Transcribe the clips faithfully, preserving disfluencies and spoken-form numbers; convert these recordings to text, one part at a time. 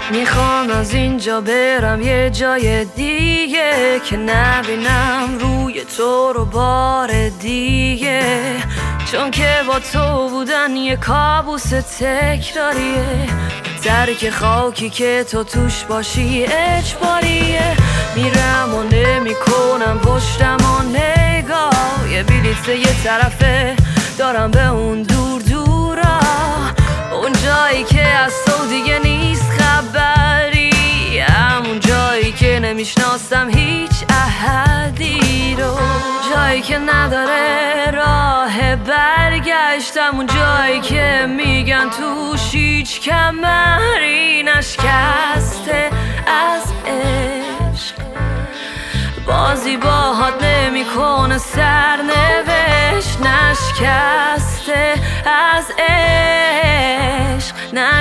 میخوام از اینجا برم یه جای دیگه که نبینم روی تو رو بار دیگه، چون که با تو بودن یه کابوس تکراریه. درک خاکی که تو توش باشی اجباریه. میرم و نمی کنم پشتم و نگاه، یه بلیت یه طرفه دارم به اون دور دورا، اون جایی که از تو دیگه نیست خبری، همون جایی که نمیشناسم هیچ احدی رو، جایی که نداره راه برگشت، همون جایی که میگن توش هیچ کمری نشکسته از عشق. بازی باهات نمی کنه سرنوشت، نشکسته از عشق،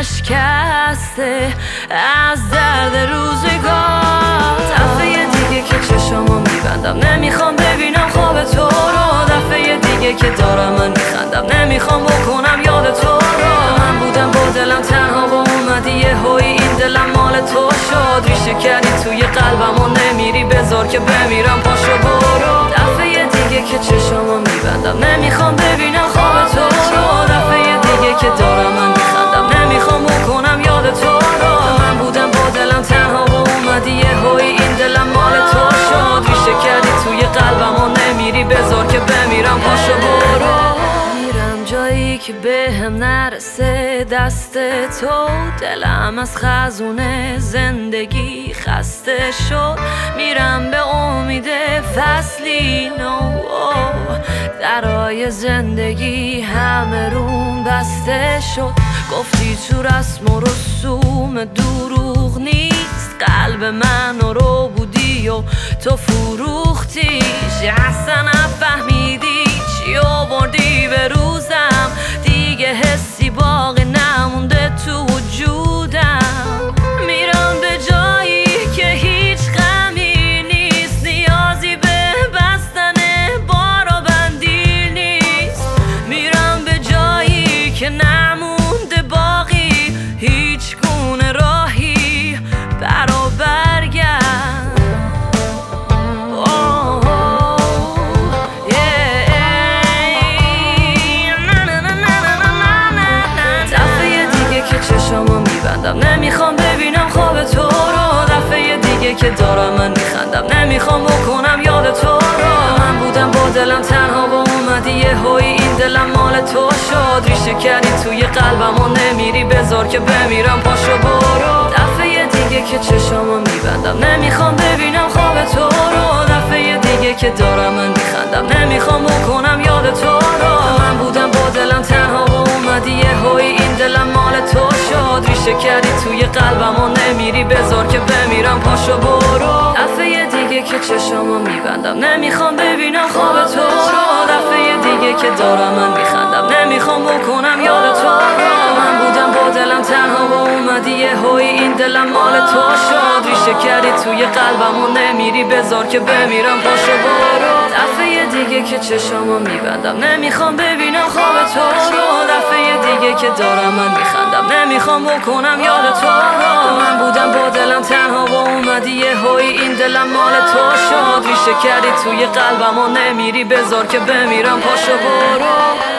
نشکسته از درد روزگار. دفعه دیگه که چشمو میبندم نمیخوام ببینم خواب تو رو، دفعه دیگه که دارم من میخندم نمیخوام بکنم یاد تو رو. من بودم با دلم تنها و اومدی یه هوی این دلم مال تو شد، ریشه کردی توی قلبم و نمیری بذار که بمیرم پاشو برو. دفعه دیگه که چشمو میبندم نمیخوام ببینم خواب تو رو، دفعه دیگه که دارم من میخندم نمیخوام بکنم یاد تو رو. من بودم با دلم تنها و اومدی یه هوی این دلم مال تو شد، ریشه کردی توی قلبم و نمیری بذار که بمیرم پاشو برو. میرم جایی که به هم نرسه دست تو، دلم از خزون زندگی خسته شد، میرم به امید فصلی نو، درای زندگی همه روم بسته شد. گفتی تو رسم و رسوم دروغ نیست، قلب من رو بودی و تو فروختیش، اصلا نفهمیدی چی آوردی به روزم، دیگه حسی باقی نمونده تو وجودم. میرم به جایی که هیچ غمی نیست، نیازی به بستن بار و بندی نیست، میرم به جایی که نمونده باقی هیچ گونه راهی برا برگرد. نمیخوام ببینم خواب تو رو، دفعه دیگه که دارم من میخندم نمیخوام بکنم یاد تو رو. من بودم با دلم تنها و اومدی یه هوی این دلم مال تو شد، ریشه کردی توی قلبم و نمیری بذار که بمیرم پاشو برو. دفعه دیگه که چشمو میبندم نمیخوام ببینم خواب تو رو، دفعه دیگه که دارم من میخندم نمیخوام بکنم یاد تو رو. من بودم با دلم تنها و اومدی یه هوی این دلم مال تو شد، ریشه کردی توی قلبم و نمیری بذار که بمیرم پاشو برو. دفعه دیگه که چشمو میبندم نمیخوام ببینم خواب تو رو، دفعه دیگه که دارم من میخندم نمیخوام بکنم یاد تو رو. من بودم با دلم تنها و اومدی یه هوی این دلم مال تو شد، ریشه کردی توی قلبم و نمیری بذار که بمیرم پاشو برو. دفعه دیگه که چشمو میبندم نمیخوام ببینم خواب تو رو، دفعه دیگه که دارم من میخندم نمیخوام بکنم یاد تو رو. من بودم با دلم تنها و اومدی یه هوی این دلم مال تو شد، ریشه کردی توی قلبم و نمیری بذار که بمیرم پاشو برو.